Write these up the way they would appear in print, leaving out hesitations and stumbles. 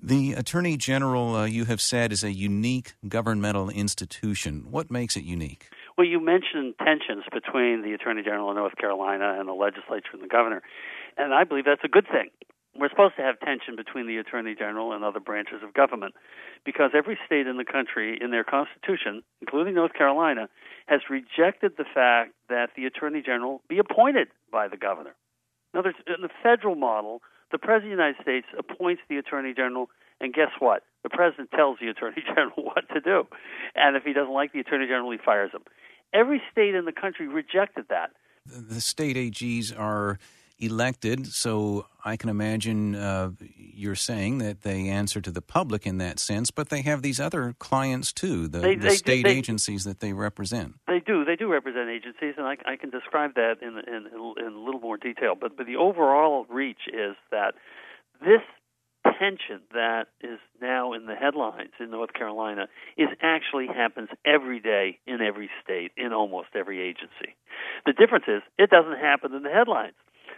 The Attorney General, you have said, is a unique governmental institution. What makes it unique? Well, you mentioned tensions between the Attorney General of North Carolina and the legislature and the governor, and I believe that's a good thing. We're supposed to have tension between the Attorney General and other branches of government because every state in the country, in their constitution, including North Carolina, has rejected the fact that the Attorney General be appointed by the governor. In other words, in the federal model, the President of the United States appoints the Attorney General, and guess what? The President tells the Attorney General what to do. And if he doesn't like the Attorney General, he fires him. Every state in the country rejected that. The state AGs are elected, so I can imagine you're saying that they answer to the public in that sense, but they have these other clients too, the state agencies that they represent. They do represent agencies, and I can describe that in a little more detail. But the overall reach is that this tension that is now in the headlines in North Carolina actually happens every day in every state, in almost every agency. The difference is it doesn't happen in the headlines.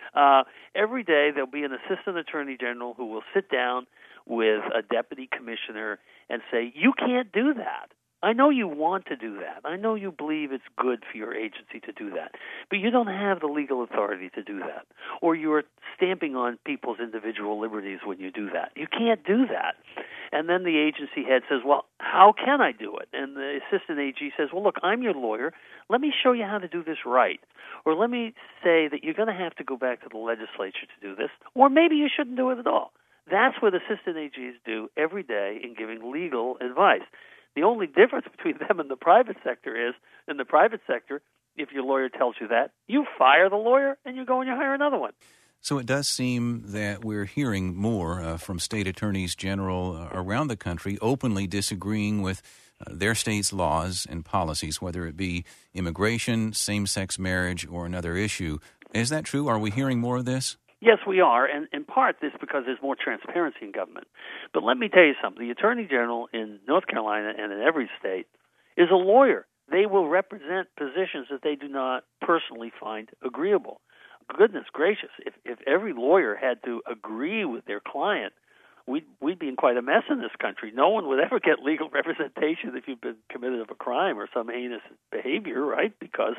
Every day there'll be an assistant attorney general who will sit down with a deputy commissioner and say, you can't do that. I know you want to do that. I know you believe it's good for your agency to do that, but you don't have the legal authority to do that. Or you're stamping on people's individual liberties when you do that. You can't do that. And then the agency head says, well, how can I do it? And the assistant AG says, well, look, I'm your lawyer. Let me show you how to do this right. Or let me say that you're going to have to go back to the legislature to do this. Or maybe you shouldn't do it at all. That's what assistant AGs do every day in giving legal advice. The only difference between them and the private sector is, in the private sector, if your lawyer tells you that, you fire the lawyer and you go and you hire another one. So it does seem that we're hearing more from state attorneys general around the country openly disagreeing with their state's laws and policies, whether it be immigration, same-sex marriage, or another issue. Is that true? Are we hearing more of this? Yes, we are, and in part this because there's more transparency in government. But let me tell you something. The Attorney General in North Carolina and in every state is a lawyer. They will represent positions that they do not personally find agreeable. Goodness gracious, if every lawyer had to agree with their client, we'd be in quite a mess in this country. No one would ever get legal representation if you've been committed of a crime or some heinous behavior, right? Because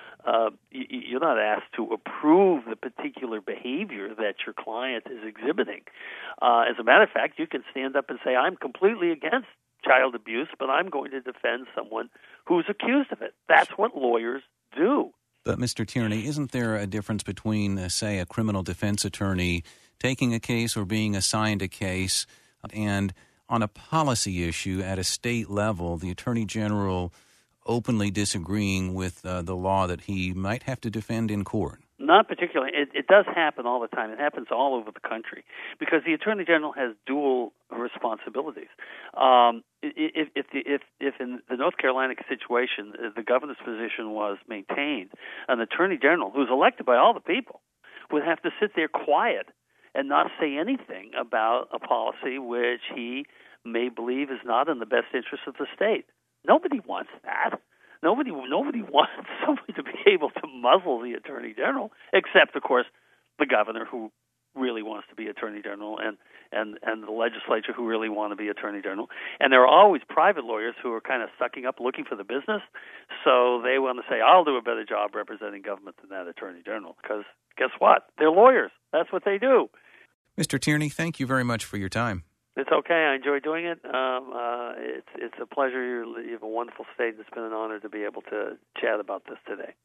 you're not asked to approve the particular behavior that your client is exhibiting. As a matter of fact, you can stand up and say, I'm completely against child abuse, but I'm going to defend someone who's accused of it. That's what lawyers do. But, Mr. Tierney, isn't there a difference between, say, a criminal defense attorney taking a case or being assigned a case, and on a policy issue at a state level, the Attorney General openly disagreeing with the law that he might have to defend in court? Not particularly. It does happen all the time. It happens all over the country because the Attorney General has dual responsibilities. If in the North Carolina situation, the governor's position was maintained, an Attorney General who's elected by all the people would have to sit there quiet and not say anything about a policy which he may believe is not in the best interest of the state. Nobody wants that. Nobody wants somebody to be able to muzzle the Attorney General, except, of course, the governor who really wants to be Attorney General and the legislature who really want to be Attorney General. And there are always private lawyers who are kind of sucking up, looking for the business, so they want to say, I'll do a better job representing government than that Attorney General, because guess what? They're lawyers. That's what they do. Mr. Tierney, thank you very much for your time. It's okay. I enjoy doing it. It's a pleasure. You have a wonderful state. It's been an honor to be able to chat about this today.